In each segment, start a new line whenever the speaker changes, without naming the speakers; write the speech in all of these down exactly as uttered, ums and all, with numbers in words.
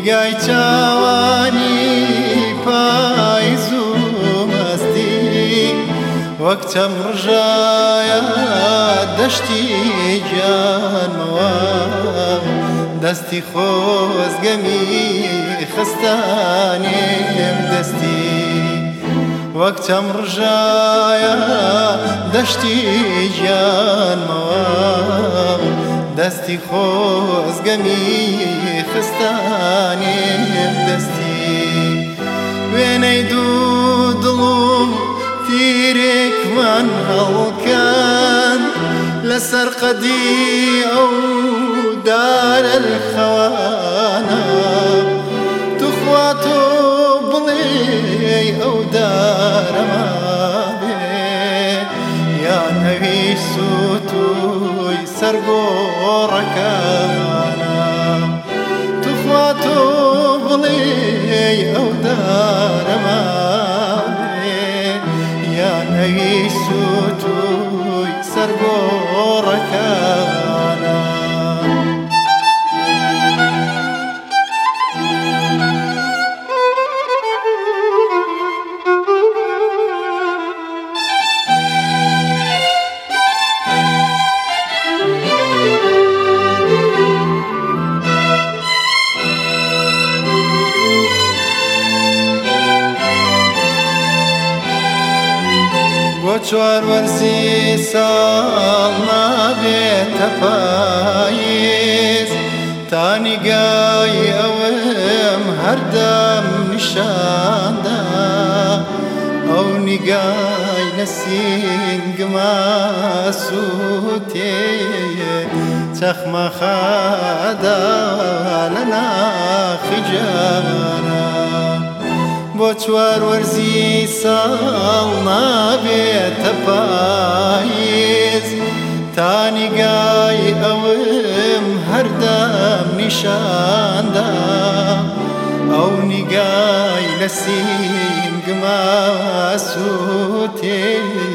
نیگای چاوانی پاییز و مستی وەک چەم ڕژایە دەشتی گیانمەوە دەستی خۆزگەمی خستانێم دەستی وەک چەم ڕژایە دەشتی گیانمەوە دەستی خۆزگەمی خستانێم دەستی وێنەی دوو دڵ و تیرێکمان هەڵکەن لەسەر قەدی ئەو دارە خەوانە توخوا تۆ بڵێ ئەو دارەما بێ یان ئەوی سووتوی سەرگۆڕەکانە توخوا تۆ بڵێ ئەو دارەما ئەوی سووتوی سەرگۆڕەکانە بۆ چوار وەرزی ساڵ نابێتە پاییز تا نیگای ئەوم هەردەم نیشاندا ئەو نیگای نەسینگما سووتێ چەخمەخەدا لە ناخی جانە بۆ چوار وەرزی ساڵ نابێتە پاییز تا نیگای ئەوم هەردەم نیشاندا ئەو نیگای لە سینگما سووتێ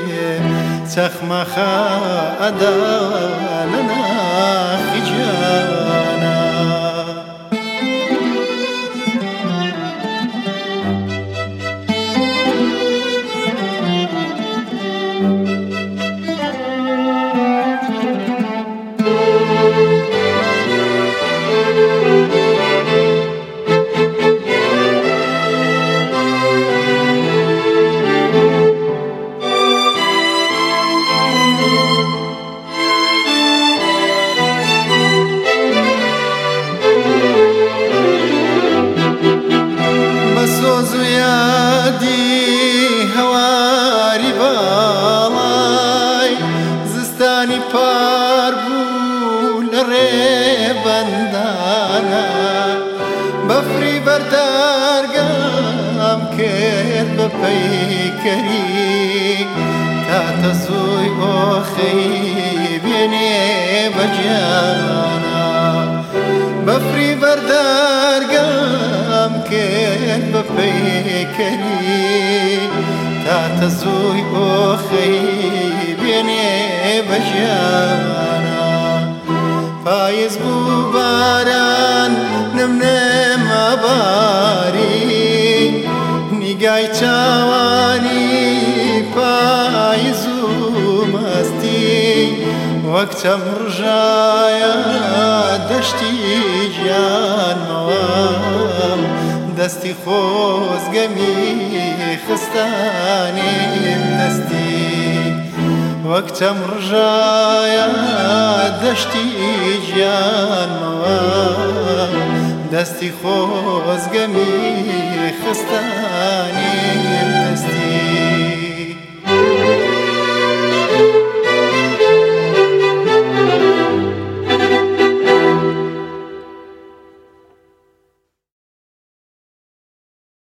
چەخمەخەدا لە ناخی جانە هەواری باڵای زستانی پار بوو لە ڕێبەندانە بەفری بەردارگام کرد بە پەیکەری تا تەسووی ئۆخەی بێنێ بەجیانە بەفری بەردارگام کرد بە پەیکەری تا تەسووی ئۆخەی بێنێ بەژیانە پاییز بوو باران نمنێمە باری نیگای چاوانی پاییز و مەستی وەک چەم ڕژایە دەشتی گیانمەوە دەستی خۆزگەمی خستانێم دەستی وەک چەم ڕژایە دەشتی گیانمەوە دەستی خۆزگەمی خستانێم دەستی